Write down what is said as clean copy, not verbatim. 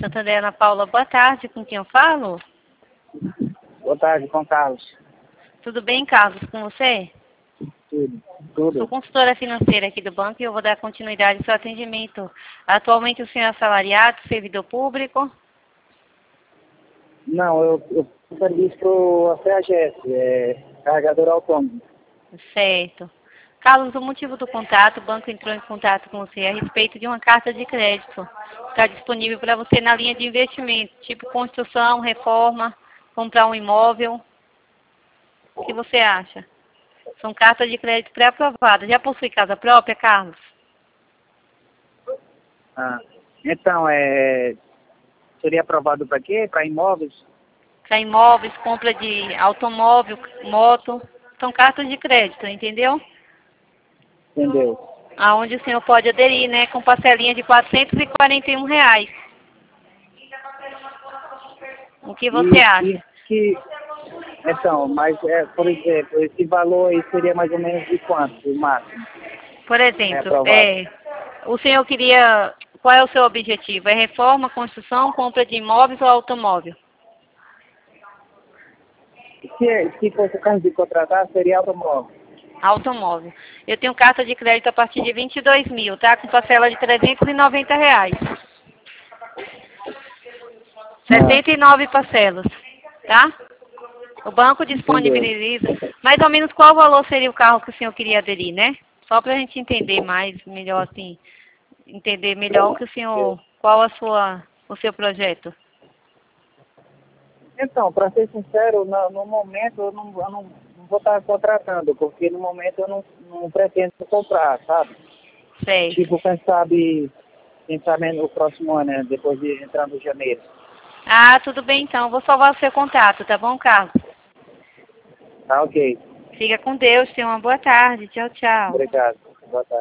Santander, Ana Paula, boa tarde. Com quem eu falo? Boa tarde, com Carlos. Tudo bem, Carlos? Com você? Tudo. Sou consultora financeira aqui do banco e eu vou dar continuidade ao seu atendimento. Atualmente o senhor é assalariado, servidor público? Não, eu serviço para a CEAGES, carregador autônomo. Certo. Carlos, o motivo do contato, o banco entrou em contato com você a respeito de uma carta de crédito. Está disponível para você na linha de investimento, tipo construção, reforma, comprar um imóvel. O que você acha? São cartas de crédito pré-aprovadas. Já possui casa própria, Carlos? Então, seria aprovado para quê? Para imóveis? Para imóveis, compra de automóvel, moto. São cartas de crédito, entendeu? Entendeu? Aonde o senhor pode aderir, né, com parcelinha de R$ 441. O que você acha? Então, mas, por exemplo, esse valor aí seria mais ou menos de quanto, o máximo? Por exemplo, Aprovado. o senhor queria... Qual é o seu objetivo? É reforma, construção, compra de imóveis ou automóvel? Se fosse o caso de contratar, seria automóvel. Automóvel. Eu tenho carta de crédito a partir de 22 mil, tá? Com parcela de R$ 390. 69 parcelas, tá? O banco disponibiliza. Mais ou menos qual valor seria o carro que o senhor queria aderir, né? Só para a gente entender mais, melhor assim, entender melhor o que o senhor, qual o seu projeto. Então, para ser sincero, no momento eu não vou estar contratando, porque no momento eu não pretendo comprar, sabe? Certo. Tipo, quem sabe no próximo ano, né? Depois de entrar no janeiro. Ah, tudo bem então. Vou salvar o seu contato, tá bom, Carlos? Tá, ok. Fica com Deus, tenha uma boa tarde. Tchau, tchau. Obrigado. Boa tarde.